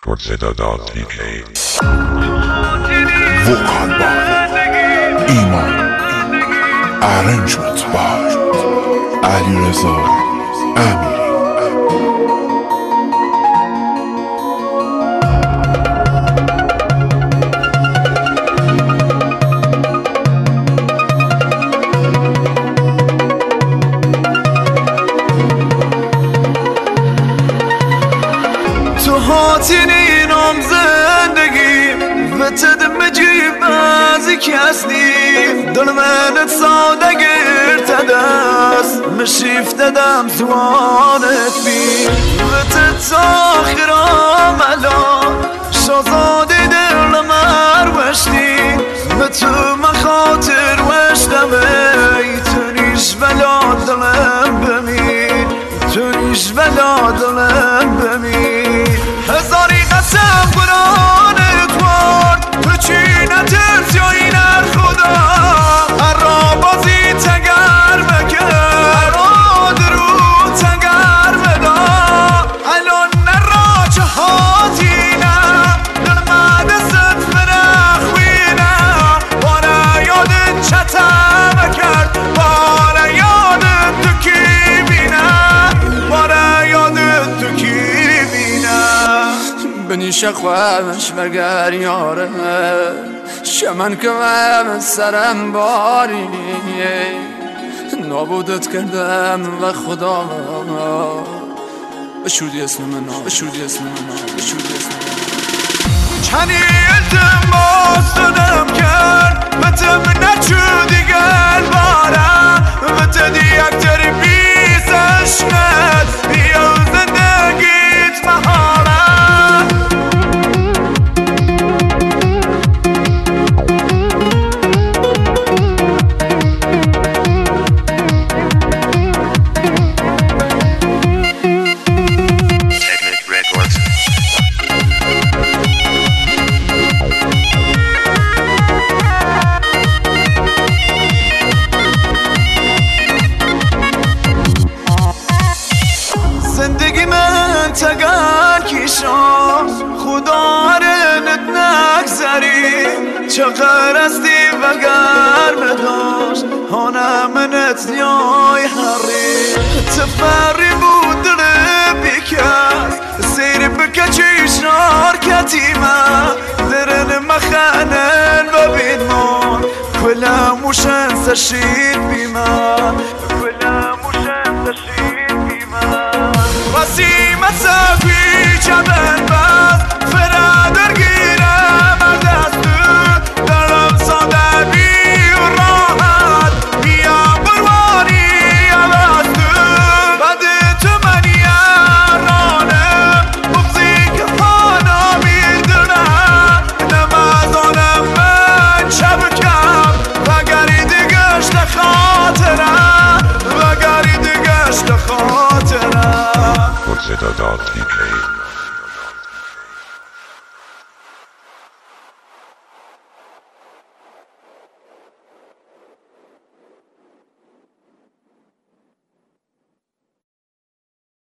Godzilla.tk Vocal by Iman, arrangement by Alireza Amiri. تو هاتینی نام زندگیم و تدم جیب بازی کسنیم دل منت ساده گرتد است مشیفت دم زوانت بیم و تتاخر آملا شازاده دل مروشتیم و تو مخاطر وشتم ای تو نیش ولا دلم بمین تو نیش ولا دلم بمین هزاری قسم قرآنت وارد تو چی نترس یا این هر خدا هر را بازی تگر بکر هر را درو تگر بدا الان نرا چه هاتینم دل مدست فرخوینم بانه یادت چطمه کرد بانه یادت تو کی بینم بانه یادت تو کی بنی شخوامش مگر یاره شمن که من سرم باری نابودت کردم و خدا بشودی اسم من بشودی اسم من بشودی اسم من چنی التماس دادم کرد بتم نچو دیگر بارم بتدی اکتر بیس عشقت بیا زندگیت بهارم زندگی من تگر کیشم خدا رنت نگذری چقدر استی و گرم داشت هانه منت نیای حری تفری بود دل بیکس سیر بکچی شارکتیمه درن مخنن و بیدمان کلموشن سشید بیمه کلموشن سشید وسیمت سفی چبن بست فرادر گیرم از دستو درم ساده بی و راحت بیا بروانی عوضتو بده تو منی رانم بغزی که خانا میدونم نمازانم من شبکم وگری دیگشت خاطرم وگری دیگشت خاطرم Godzilla.tk